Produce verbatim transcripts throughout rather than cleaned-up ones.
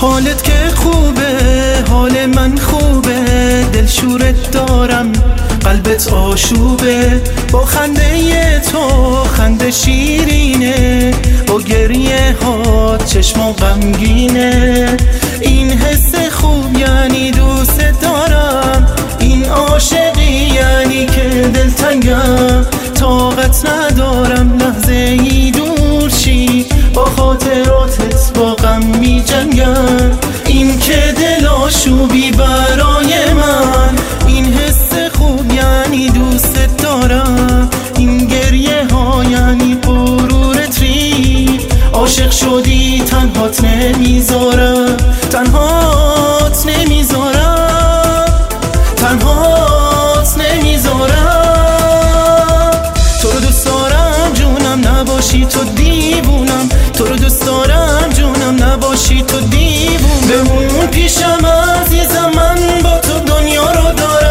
حالت که خوبه، حال من خوبه، دل شورت دارم، قلبت آشوبه. با خنده تو خنده شیرینه، با گریه ها چشمم غمگینه. این حس خوب یعنی دوست دارم، این عاشقی یعنی که دلتنگم. طاقت ندارم لحظه ای دور شی، با خاطراتت با غم می جنگم. این که دل آشوبی برای من، این حس خوب یعنی دوست دارم. این گریه ها یعنی غرورت ری، عاشق شدی تنهات نمیذارم، تنهات نمیذارم، تنهات نمیذارم. تو رو دوست دارم جونم، نباشی تو دیوونم. تو رو دوست دارم جونم، نباشی تو دیوونم. بمون پیشم عزیزم، من با تو دنیا رو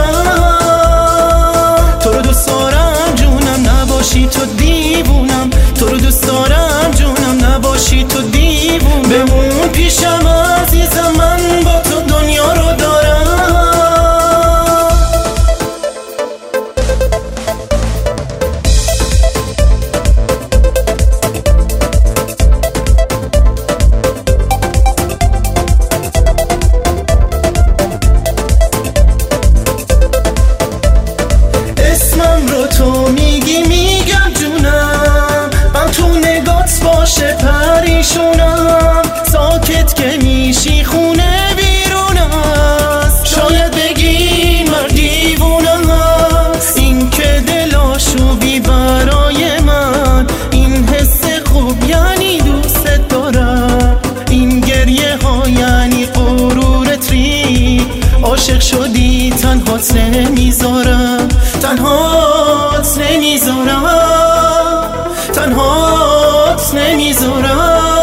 دارم. تو رو دوست دارم جونم، نباشی تو دیوونم. تو رو دوست دارم جونم، نباشی تو دیوونم. بمون پیشم عزیزم، من با تو دنیا رو دارم. تو میگی میگم جونم، من تو نگات باشه پریشونم. ساکت که میشی خونه بیرون است، شاید بگی من دیوونم است. این که دل آشوبی برای من، این حس خوب یعنی دوست دارم. این گریه ها یعنی غرورت ری، عاشق شدی تنهات نمیذارم، تنهات نمیذارم، تنهات نمیذارم.